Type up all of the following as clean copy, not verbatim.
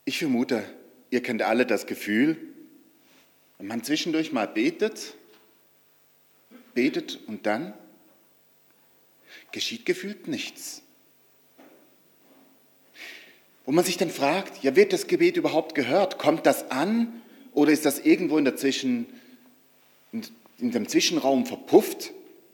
Ich vermute, ihr kennt alle das Gefühl, wenn man zwischendurch mal betet und dann geschieht gefühlt nichts. Wo man sich dann fragt, ja, wird das Gebet überhaupt gehört? Kommt das an oder ist das irgendwo in dem Zwischenraum verpufft?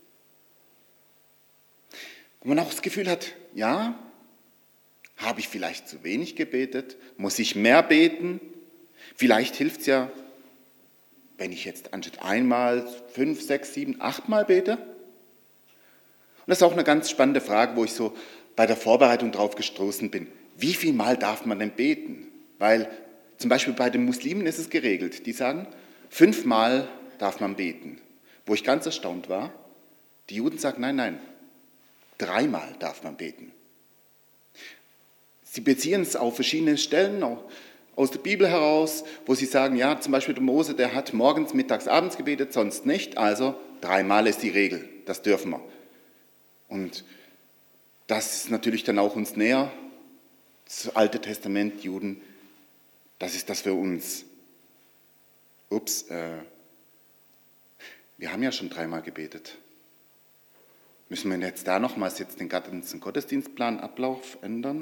Wo man auch das Gefühl hat, ja, habe ich vielleicht zu wenig gebetet? Muss ich mehr beten? Vielleicht hilft es ja, wenn ich jetzt anstatt einmal 5, 6, 7, 8 Mal bete. Und das ist auch eine ganz spannende Frage, wo ich so bei der Vorbereitung drauf gestoßen bin. Wie viel Mal darf man denn beten? Weil zum Beispiel bei den Muslimen ist es geregelt. Die sagen, 5 Mal darf man beten. Wo ich ganz erstaunt war, die Juden sagen, nein, 3 Mal darf man beten. Sie beziehen es auf verschiedene Stellen, auch aus der Bibel heraus, wo sie sagen, ja, zum Beispiel der Mose, der hat morgens, mittags, abends gebetet, sonst nicht, also 3 Mal ist die Regel, das dürfen wir. Und das ist natürlich dann auch uns näher, das Alte Testament, Juden, das ist das für uns. Wir haben ja schon 3 Mal gebetet. Müssen wir jetzt da nochmals den ganzen Gottesdienstplan, Ablauf ändern?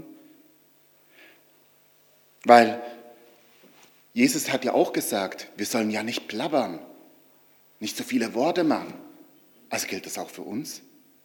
Weil Jesus hat ja auch gesagt, wir sollen ja nicht plappern, nicht so viele Worte machen. Also gilt das auch für uns?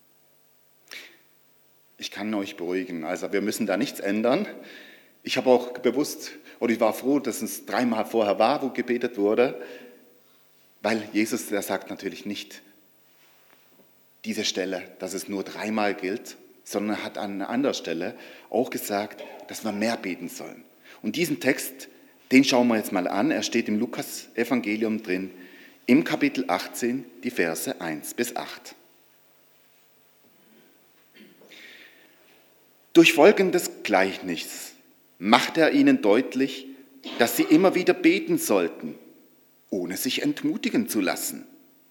Ich kann euch beruhigen, also wir müssen da nichts ändern. Ich habe auch bewusst, oder ich war froh, dass es 3 Mal vorher war, wo gebetet wurde, weil Jesus, der sagt natürlich nicht diese Stelle, dass es nur 3 Mal gilt, sondern er hat an einer anderen Stelle auch gesagt, dass wir mehr beten sollen. Und diesen Text, den schauen wir jetzt mal an. Er steht im Lukas-Evangelium drin, im Kapitel 18, die Verse 1 bis 8. Durch folgendes Gleichnis macht er ihnen deutlich, dass sie immer wieder beten sollten, ohne sich entmutigen zu lassen.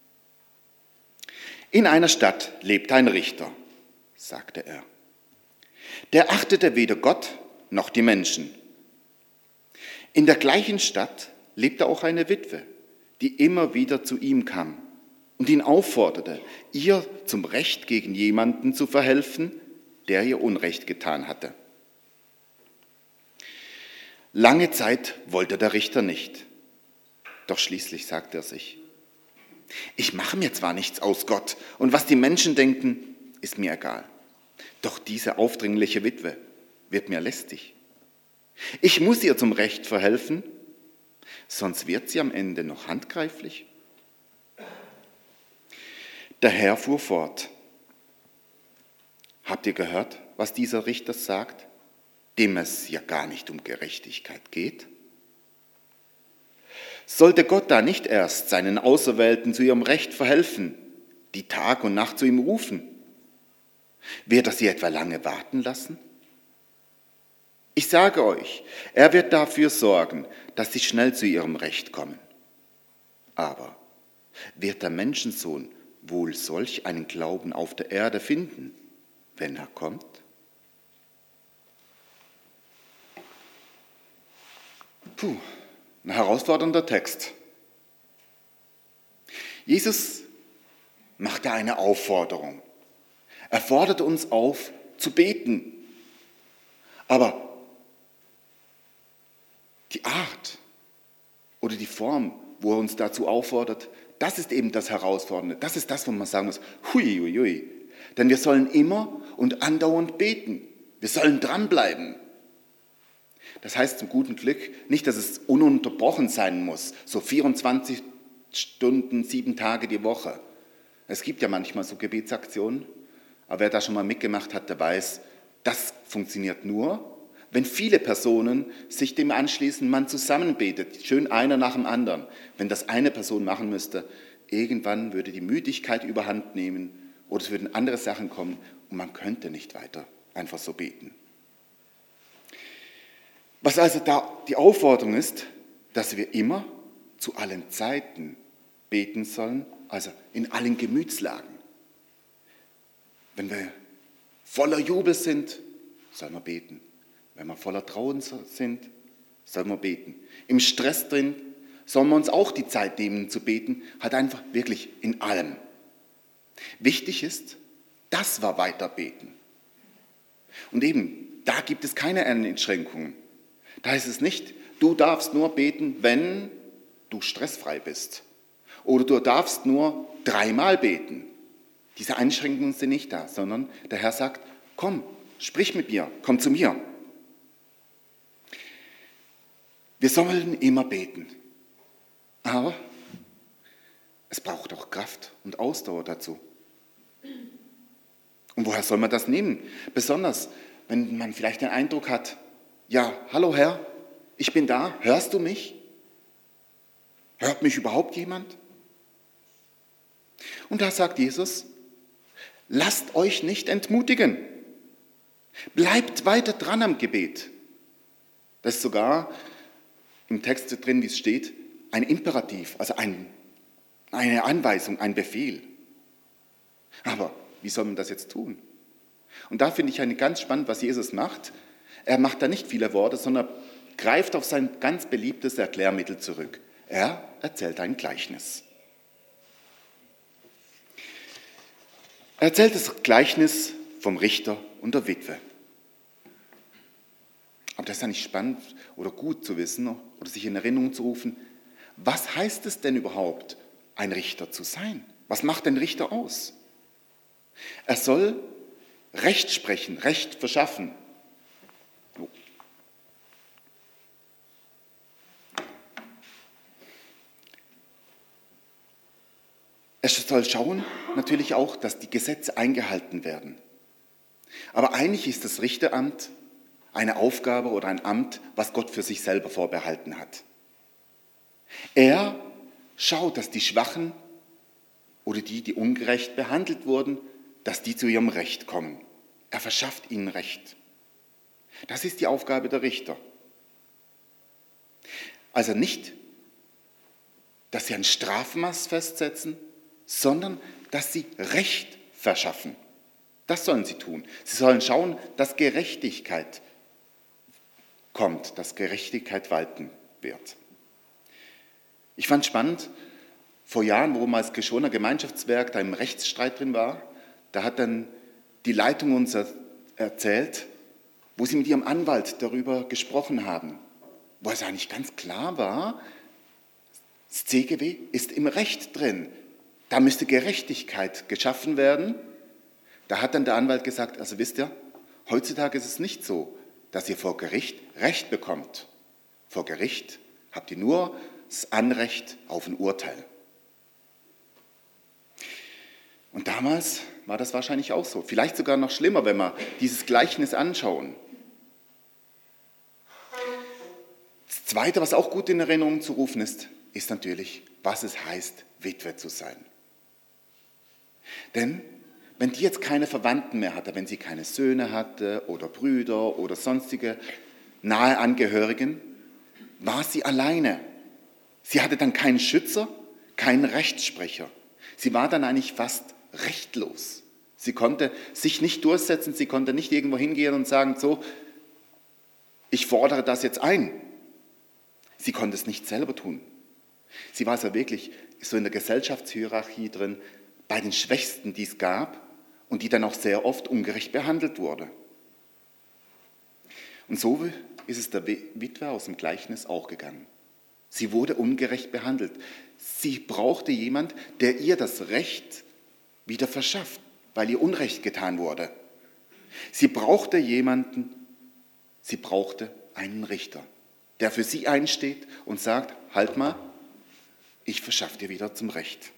In einer Stadt lebte ein Richter, sagte er. Der achtete weder Gott noch die Menschen. In der gleichen Stadt lebte auch eine Witwe, die immer wieder zu ihm kam und ihn aufforderte, ihr zum Recht gegen jemanden zu verhelfen, der ihr Unrecht getan hatte. Lange Zeit wollte der Richter nicht, doch schließlich sagte er sich, ich mache mir zwar nichts aus Gott und was die Menschen denken, ist mir egal, doch diese aufdringliche Witwe wird mir lästig. Ich muss ihr zum Recht verhelfen, sonst wird sie am Ende noch handgreiflich. Der Herr fuhr fort. Habt ihr gehört, was dieser Richter sagt, dem es ja gar nicht um Gerechtigkeit geht? Sollte Gott da nicht erst seinen Auserwählten zu ihrem Recht verhelfen, die Tag und Nacht zu ihm rufen? Wird er sie etwa lange warten lassen? Ich sage euch, er wird dafür sorgen, dass sie schnell zu ihrem Recht kommen. Aber wird der Menschensohn wohl solch einen Glauben auf der Erde finden, wenn er kommt? Ein herausfordernder Text. Jesus macht da eine Aufforderung. Er fordert uns auf, zu beten. Aber die Art oder die Form, wo er uns dazu auffordert, das ist eben das Herausfordernde. Das ist das, wo man sagen muss, hui, hui, hui. Denn wir sollen immer und andauernd beten. Wir sollen dranbleiben. Das heißt zum guten Glück nicht, dass es ununterbrochen sein muss, so 24 Stunden, 7 Tage die Woche. Es gibt ja manchmal so Gebetsaktionen, aber wer da schon mal mitgemacht hat, der weiß, das funktioniert nur, wenn viele Personen sich dem anschließen, man zusammen betet, schön einer nach dem anderen. Wenn das eine Person machen müsste, irgendwann würde die Müdigkeit überhand nehmen oder es würden andere Sachen kommen und man könnte nicht weiter einfach so beten. Was also da die Aufforderung ist, dass wir immer zu allen Zeiten beten sollen, also in allen Gemütslagen. Wenn wir voller Jubel sind, sollen wir beten. Wenn wir voller Trauen sind, sollen wir beten. Im Stress drin sollen wir uns auch die Zeit nehmen zu beten, halt einfach wirklich in allem. Wichtig ist, dass wir weiter beten. Und eben, da gibt es keine Einschränkungen. Da ist es nicht, du darfst nur beten, wenn du stressfrei bist. Oder du darfst nur 3-mal beten. Diese Einschränkungen sind nicht da, sondern der Herr sagt, komm, sprich mit mir, komm zu mir. Wir sollen immer beten. Aber es braucht auch Kraft und Ausdauer dazu. Und woher soll man das nehmen? Besonders, wenn man vielleicht den Eindruck hat, ja, hallo Herr, ich bin da, hörst du mich? Hört mich überhaupt jemand? Und da sagt Jesus, lasst euch nicht entmutigen. Bleibt weiter dran am Gebet. Das ist sogar im Text drin, wie es steht, ein Imperativ, also eine Anweisung, ein Befehl. Aber wie soll man das jetzt tun? Und da finde ich ganz spannend, was Jesus macht. Er macht da nicht viele Worte, sondern greift auf sein ganz beliebtes Erklärmittel zurück. Er erzählt ein Gleichnis. Er erzählt das Gleichnis vom Richter und der Witwe. Aber das ist ja nicht spannend oder gut zu wissen oder sich in Erinnerung zu rufen. Was heißt es denn überhaupt, ein Richter zu sein? Was macht ein Richter aus? Er soll Recht sprechen, Recht verschaffen. Er soll schauen, natürlich auch, dass die Gesetze eingehalten werden. Aber eigentlich ist das Richteramt eine Aufgabe oder ein Amt, was Gott für sich selber vorbehalten hat. Er schaut, dass die Schwachen oder die ungerecht behandelt wurden, dass die zu ihrem Recht kommen. Er verschafft ihnen Recht. Das ist die Aufgabe der Richter. Also nicht, dass sie ein Strafmaß festsetzen, sondern dass sie Recht verschaffen. Das sollen sie tun. Sie sollen schauen, dass Gerechtigkeit kommt, dass Gerechtigkeit walten wird. Ich fand spannend, vor Jahren, wo mal das Geschoner Gemeinschaftswerk da im Rechtsstreit drin war, da hat dann die Leitung uns erzählt, wo sie mit ihrem Anwalt darüber gesprochen haben, wo es eigentlich ganz klar war, das CGW ist im Recht drin. Da müsste Gerechtigkeit geschaffen werden. Da hat dann der Anwalt gesagt, also wisst ihr, heutzutage ist es nicht so, dass ihr vor Gericht Recht bekommt. Vor Gericht habt ihr nur das Anrecht auf ein Urteil. Und damals war das wahrscheinlich auch so. Vielleicht sogar noch schlimmer, wenn wir dieses Gleichnis anschauen. Das Zweite, was auch gut in Erinnerung zu rufen ist, ist natürlich, was es heißt, Witwe zu sein. Denn wenn die jetzt keine Verwandten mehr hatte, wenn sie keine Söhne hatte oder Brüder oder sonstige nahe Angehörigen, war sie alleine. Sie hatte dann keinen Schützer, keinen Rechtssprecher. Sie war dann eigentlich fast rechtlos. Sie konnte sich nicht durchsetzen, sie konnte nicht irgendwo hingehen und sagen, so, ich fordere das jetzt ein. Sie konnte es nicht selber tun. Sie war also wirklich so in der Gesellschaftshierarchie drin, bei den Schwächsten, die es gab und die dann auch sehr oft ungerecht behandelt wurde. Und so ist es der Witwe aus dem Gleichnis auch gegangen. Sie wurde ungerecht behandelt. Sie brauchte jemand, der ihr das Recht wieder verschafft, weil ihr Unrecht getan wurde. Sie brauchte jemanden, sie brauchte einen Richter, der für sie einsteht und sagt, halt mal, ich verschaffe dir wieder zum Recht.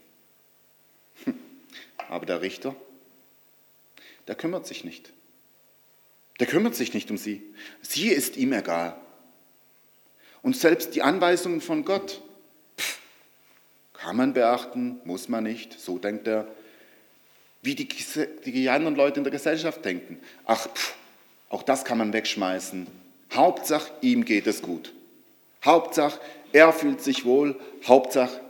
Aber der Richter, der kümmert sich nicht. Der kümmert sich nicht um sie. Sie ist ihm egal. Und selbst die Anweisungen von Gott, kann man beachten, muss man nicht. So denkt er, wie die anderen Leute in der Gesellschaft denken. Ach, auch das kann man wegschmeißen. Hauptsache, ihm geht es gut. Hauptsache, er fühlt sich wohl. Hauptsache,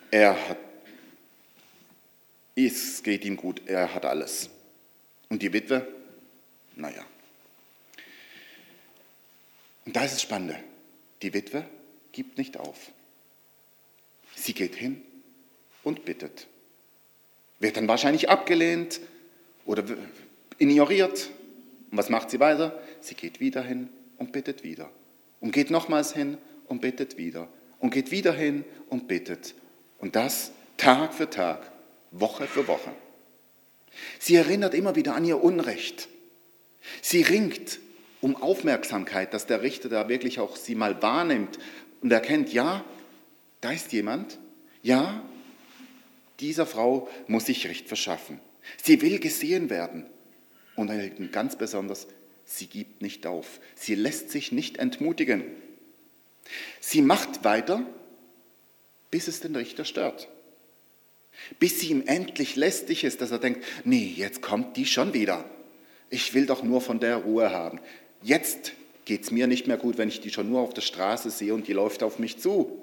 es geht ihm gut, er hat alles. Und die Witwe, naja. Und da ist das Spannende. Die Witwe gibt nicht auf. Sie geht hin und bittet. Wird dann wahrscheinlich abgelehnt oder ignoriert. Und was macht sie weiter? Sie geht wieder hin und bittet wieder. Und geht nochmals hin und bittet wieder. Und geht wieder hin und bittet. Und das Tag für Tag, Woche für Woche. Sie erinnert immer wieder an ihr Unrecht. Sie ringt um Aufmerksamkeit, dass der Richter da wirklich auch sie mal wahrnimmt und erkennt, ja, da ist jemand, ja, dieser Frau muss sich Recht verschaffen. Sie will gesehen werden. Und ganz besonders, sie gibt nicht auf. Sie lässt sich nicht entmutigen. Sie macht weiter, bis es den Richter stört. Bis sie ihm endlich lästig ist, dass er denkt, nee, jetzt kommt die schon wieder. Ich will doch nur von der Ruhe haben. Jetzt geht es mir nicht mehr gut, wenn ich die schon nur auf der Straße sehe und die läuft auf mich zu.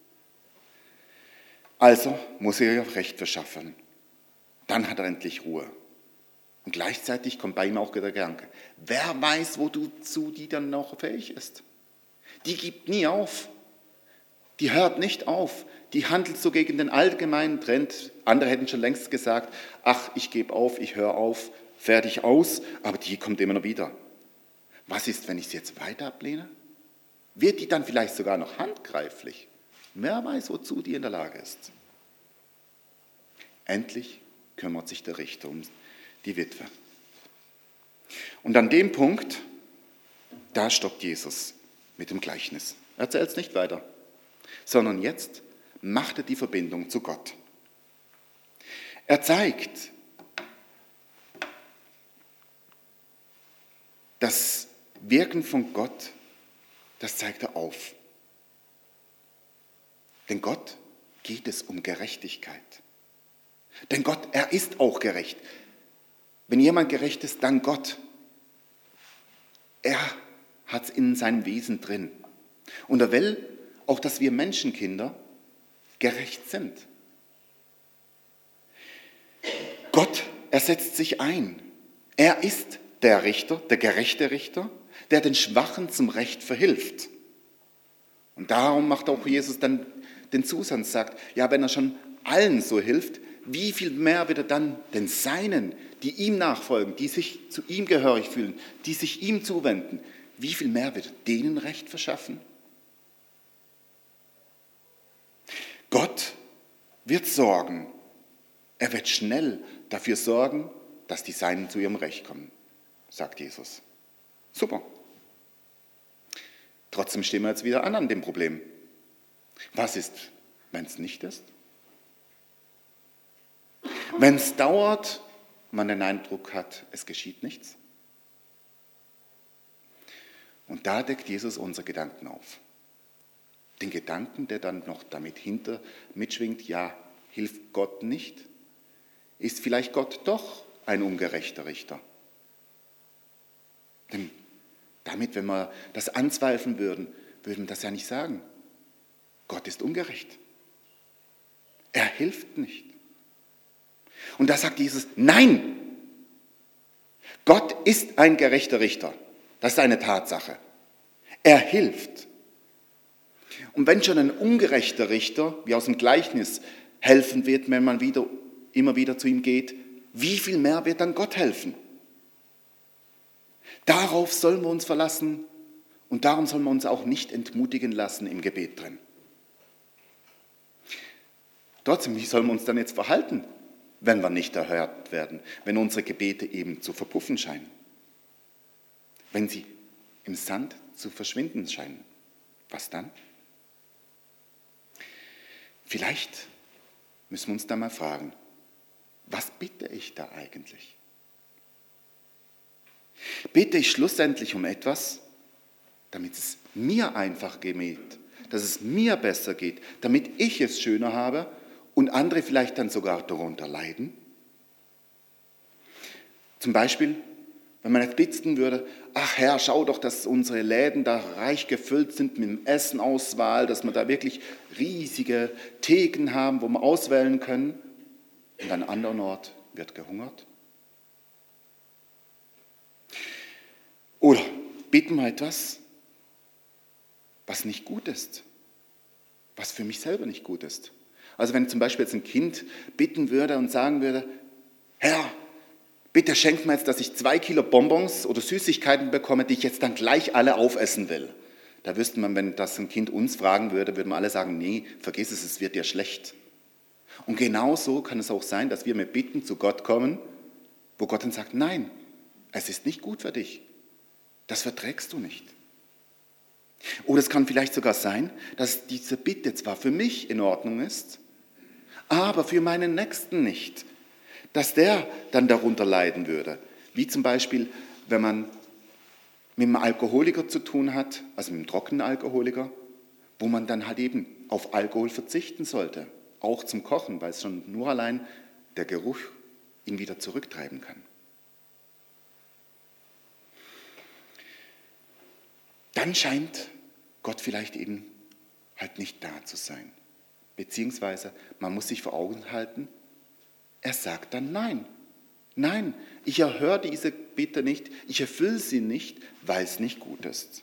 Also muss er ihr Recht verschaffen. Dann hat er endlich Ruhe. Und gleichzeitig kommt bei ihm auch der Gedanke, wer weiß, wozu die dann noch fähig ist. Die gibt nie auf. Die hört nicht auf. Die handelt so gegen den allgemeinen Trend. Andere hätten schon längst gesagt, ach, ich gebe auf, ich höre auf, fertig aus. Aber die kommt immer noch wieder. Was ist, wenn ich sie jetzt weiter ablehne? Wird die dann vielleicht sogar noch handgreiflich? Wer weiß, wozu die in der Lage ist. Endlich kümmert sich der Richter um die Witwe. Und an dem Punkt, da stoppt Jesus mit dem Gleichnis. Er erzählt es nicht weiter, sondern jetzt macht er die Verbindung zu Gott. Er zeigt, das Wirken von Gott, das zeigt er auf. Denn Gott geht es um Gerechtigkeit. Denn Gott, er ist auch gerecht. Wenn jemand gerecht ist, dann Gott. Er hat es in seinem Wesen drin. Und er will auch, dass wir Menschenkinder gerecht sind. Gott, er setzt sich ein. Er ist der Richter, der gerechte Richter, der den Schwachen zum Recht verhilft. Und darum macht auch Jesus dann den Zusatz, sagt, ja, wenn er schon allen so hilft, wie viel mehr wird er dann den Seinen, die ihm nachfolgen, die sich zu ihm gehörig fühlen, die sich ihm zuwenden, wie viel mehr wird er denen Recht verschaffen? Gott wird sorgen. Er wird schnell dafür sorgen, dass die Seinen zu ihrem Recht kommen, sagt Jesus. Super. Trotzdem stehen wir jetzt wieder an dem Problem. Was ist, wenn es nicht ist? Wenn es dauert, man den Eindruck hat, es geschieht nichts. Und da deckt Jesus unsere Gedanken auf. Den Gedanken, der dann noch damit mitschwingt, ja, hilft Gott nicht? Ist vielleicht Gott doch ein ungerechter Richter? Denn damit, wenn wir das anzweifeln würden, würden wir das ja nicht sagen. Gott ist ungerecht. Er hilft nicht. Und da sagt Jesus, nein, Gott ist ein gerechter Richter. Das ist eine Tatsache. Er hilft. Und wenn schon ein ungerechter Richter, wie aus dem Gleichnis, helfen wird, wenn man immer wieder zu ihm geht, wie viel mehr wird dann Gott helfen? Darauf sollen wir uns verlassen und darum sollen wir uns auch nicht entmutigen lassen im Gebet drin. Trotzdem, wie sollen wir uns dann jetzt verhalten, wenn wir nicht erhört werden, wenn unsere Gebete eben zu verpuffen scheinen, wenn sie im Sand zu verschwinden scheinen? Was dann? Vielleicht müssen wir uns da mal fragen, was bitte ich da eigentlich? Bete ich schlussendlich um etwas, damit es mir einfach geht, dass es mir besser geht, damit ich es schöner habe und andere vielleicht dann sogar darunter leiden? Zum Beispiel, wenn man jetzt bitten würde, ach Herr, schau doch, dass unsere Läden da reich gefüllt sind mit Essenauswahl, dass wir da wirklich riesige Theken haben, wo wir auswählen können, und an einem anderen Ort wird gehungert. Oder bitten wir etwas, was nicht gut ist, was für mich selber nicht gut ist. Also wenn zum Beispiel jetzt ein Kind bitten würde und sagen würde, Herr, bitte schenk mir jetzt, dass ich 2 Kilo Bonbons oder Süßigkeiten bekomme, die ich jetzt dann gleich alle aufessen will. Da wüsste man, wenn das ein Kind uns fragen würde, würden wir alle sagen, nee, vergiss es, es wird dir schlecht. Und genau so kann es auch sein, dass wir mit Bitten zu Gott kommen, wo Gott dann sagt, nein, es ist nicht gut für dich. Das verträgst du nicht. Oder es kann vielleicht sogar sein, dass diese Bitte zwar für mich in Ordnung ist, aber für meinen Nächsten nicht. Dass der dann darunter leiden würde. Wie zum Beispiel, wenn man mit einem Alkoholiker zu tun hat, also mit einem trockenen Alkoholiker, wo man dann halt eben auf Alkohol verzichten sollte, auch zum Kochen, weil es schon nur allein der Geruch ihn wieder zurücktreiben kann. Dann scheint Gott vielleicht eben halt nicht da zu sein. Beziehungsweise man muss sich vor Augen halten, er sagt dann nein. Nein, ich erhöre diese Bitte nicht, ich erfülle sie nicht, weil es nicht gut ist.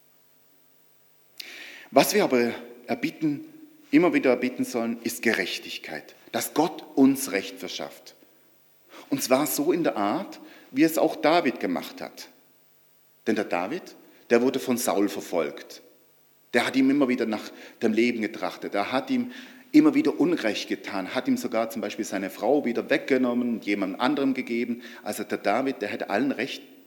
Was wir aber immer wieder erbitten sollen, ist Gerechtigkeit, dass Gott uns Recht verschafft. Und zwar so in der Art, wie es auch David gemacht hat. Denn der David, der wurde von Saul verfolgt. Der hat ihm immer wieder nach dem Leben getrachtet. Er hat ihm immer wieder Unrecht getan, hat ihm sogar zum Beispiel seine Frau wieder weggenommen und jemand anderem gegeben. Also der David, der hätte allen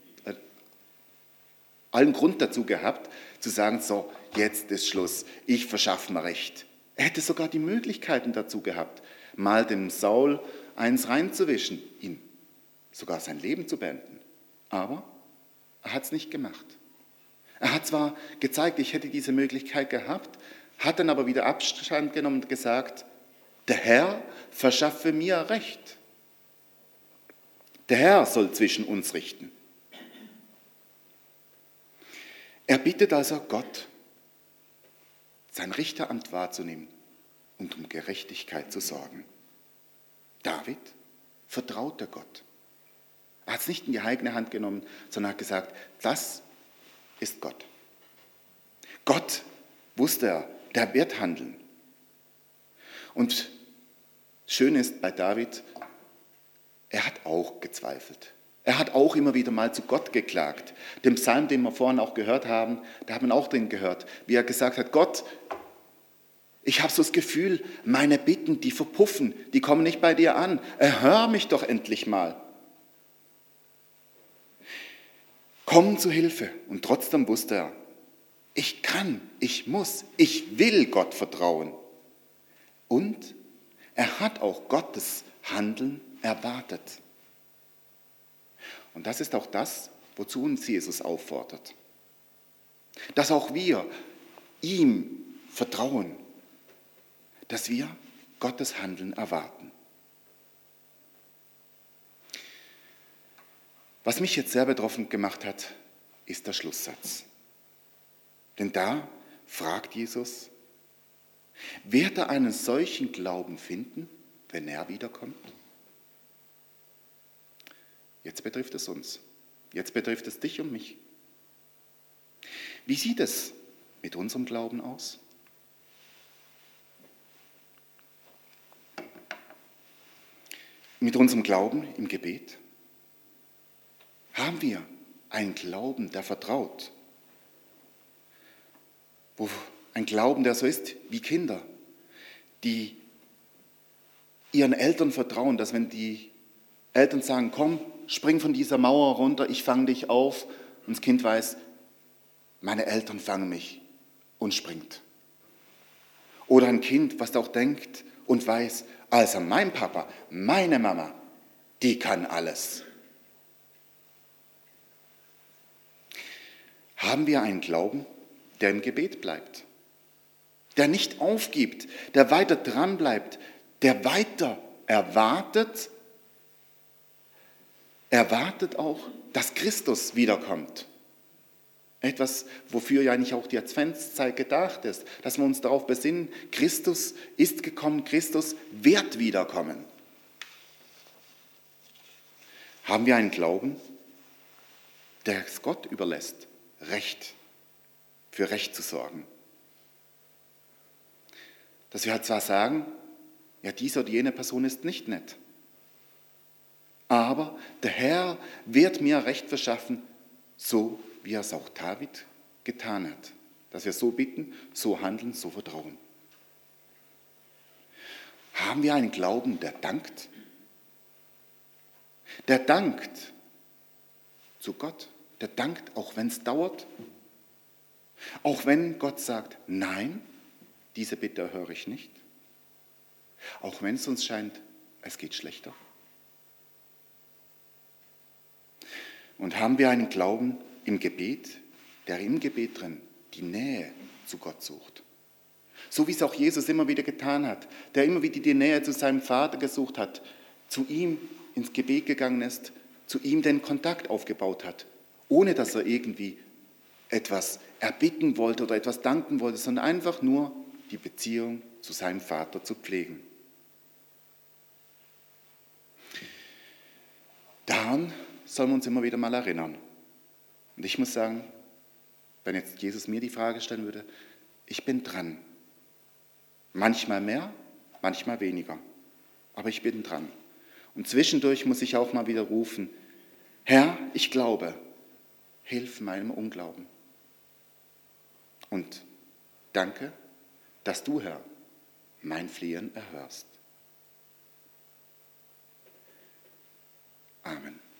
Grund dazu gehabt, zu sagen, so, jetzt ist Schluss, ich verschaffe mir Recht. Er hätte sogar die Möglichkeiten dazu gehabt, mal dem Saul eins reinzuwischen, ihm sogar sein Leben zu beenden. Aber er hat es nicht gemacht. Er hat zwar gezeigt, ich hätte diese Möglichkeit gehabt, hat dann aber wieder Abstand genommen und gesagt, der Herr verschaffe mir Recht. Der Herr soll zwischen uns richten. Er bittet also Gott, sein Richteramt wahrzunehmen und um Gerechtigkeit zu sorgen. David vertraute Gott. Er hat es nicht in die eigene Hand genommen, sondern hat gesagt, das ist Gott. Gott wusste er, der wird handeln. Und schön ist bei David, er hat auch gezweifelt. Er hat auch immer wieder mal zu Gott geklagt. Dem Psalm, den wir vorhin auch gehört haben, da hat man auch den gehört, wie er gesagt hat, Gott, ich habe so das Gefühl, meine Bitten, die verpuffen, die kommen nicht bei dir an. Erhör mich doch endlich mal. Komm zu Hilfe. Und trotzdem wusste er, ich kann, ich muss, ich will Gott vertrauen. Und er hat auch Gottes Handeln erwartet. Und das ist auch das, wozu uns Jesus auffordert. Dass auch wir ihm vertrauen, dass wir Gottes Handeln erwarten. Was mich jetzt sehr betroffen gemacht hat, ist der Schlusssatz. Denn da fragt Jesus, wird er einen solchen Glauben finden, wenn er wiederkommt? Jetzt betrifft es uns. Jetzt betrifft es dich und mich. Wie sieht es mit unserem Glauben aus? Mit unserem Glauben im Gebet? Haben wir einen Glauben, der vertraut? Ein Glauben, der so ist wie Kinder, die ihren Eltern vertrauen, dass wenn die Eltern sagen, komm, spring von dieser Mauer runter, ich fange dich auf, und das Kind weiß, meine Eltern fangen mich und springt. Oder ein Kind, was auch denkt und weiß, also mein Papa, meine Mama, die kann alles. Haben wir einen Glauben, der im Gebet bleibt, der nicht aufgibt, der weiter dran bleibt, der weiter erwartet auch, dass Christus wiederkommt. Etwas, wofür ja eigentlich auch die Adventszeit gedacht ist, dass wir uns darauf besinnen, Christus ist gekommen, Christus wird wiederkommen. Haben wir einen Glauben, der es Gott überlässt, für Recht zu sorgen, Dass wir halt zwar sagen, ja, diese oder jene Person ist nicht nett. Aber der Herr wird mir Recht verschaffen, so wie er es auch David getan hat. Dass wir so bitten, so handeln, so vertrauen. Haben wir einen Glauben, der dankt? Der dankt zu Gott. Der dankt, auch wenn es dauert. Auch wenn Gott sagt, nein, diese Bitte höre ich nicht. Auch wenn es uns scheint, es geht schlechter. Und haben wir einen Glauben im Gebet, der im Gebet drin die Nähe zu Gott sucht. So wie es auch Jesus immer wieder getan hat, der immer wieder die Nähe zu seinem Vater gesucht hat, zu ihm ins Gebet gegangen ist, zu ihm den Kontakt aufgebaut hat, ohne dass er irgendwie etwas erbitten wollte oder etwas danken wollte, sondern einfach nur die Beziehung zu seinem Vater zu pflegen. Daran sollen wir uns immer wieder mal erinnern. Und ich muss sagen, wenn jetzt Jesus mir die Frage stellen würde, ich bin dran. Manchmal mehr, manchmal weniger. Aber ich bin dran. Und zwischendurch muss ich auch mal wieder rufen, Herr, ich glaube, hilf meinem Unglauben. Und danke, dass du, Herr, mein Flehen erhörst. Amen.